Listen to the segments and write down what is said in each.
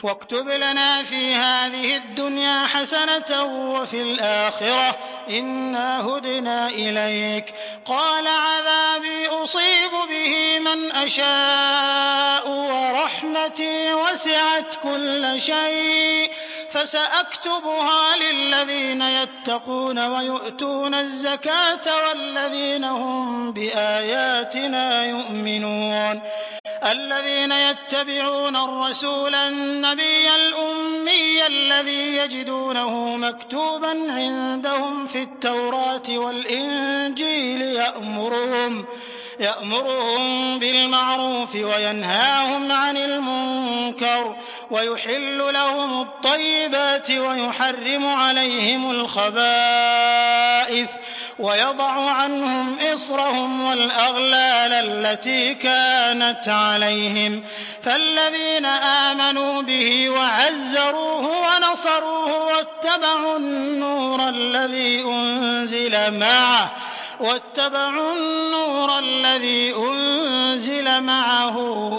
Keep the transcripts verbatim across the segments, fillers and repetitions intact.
واكتب لنا في هذه الدنيا حسنة وفي الآخرة إنا هدنا إليك. قال عذابي أصيب به من أشاء ورحمتي وسعت كل شيء فسأكتبها للذين يتقون ويؤتون الزكاة والذين هم بآياتنا يؤمنون. الذين يتبعون الرسول النبي الأمي الذي يجدونه مكتوبا عندهم في التوراة والإنجيل يأمرهم يأمرهم بالمعروف وينهاهم عن المنكر ويحل لهم الطيبات ويحرم عليهم الخبائث ويضع عنهم إصرهم والأغلال التي كانت عليهم. فالذين آمنوا به وعزروه ونصروه واتبعوا النور الذي أنزل معه واتبعوا النور الذي أنزل معه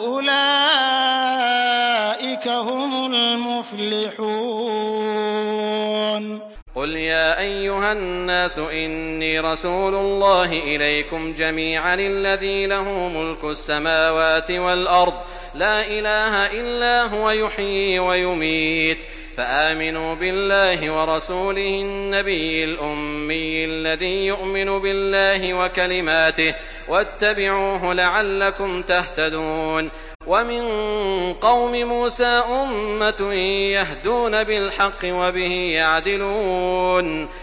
أولئك هم المفلحون. قل يا أيها الناس إني رسول الله إليكم جميعا الذي له ملك السماوات والأرض لا إله إلا هو يحيي ويميت فآمنوا بالله ورسوله النبي الأمي الذي يؤمن بالله وكلماته واتبعوه لعلكم تهتدون. ومن قوم موسى أمة يهدون بالحق وبه يعدلون.